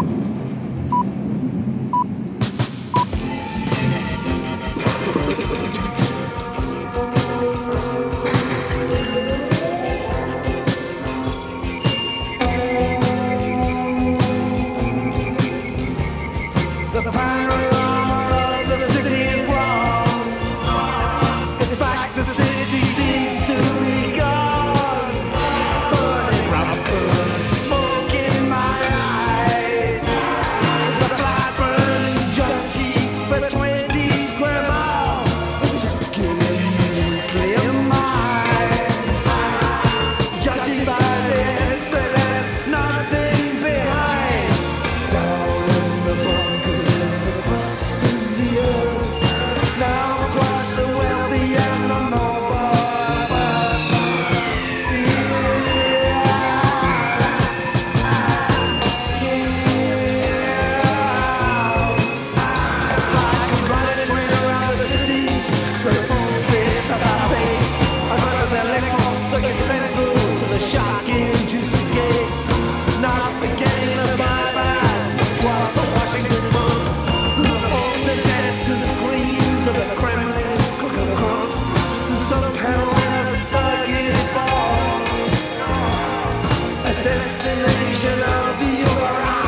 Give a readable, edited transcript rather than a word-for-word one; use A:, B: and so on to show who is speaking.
A: The panorama of the city is wrong. In fact, the city seems to be gone. Burning rubber, smoke in my eyes. The flat burning junkie for 20 square miles. Just giving me clear mind. Judging by this, they left nothing behind. Down in the bunkers in the crust of the earth. Now across the wealthy and the noble. Shocking juicy gates, not forgetting the bypass, while the Washington books, the phones and desks and screens of the Kremlin's cooking crooks, some pedal in a thugging ball, a destination of the overall.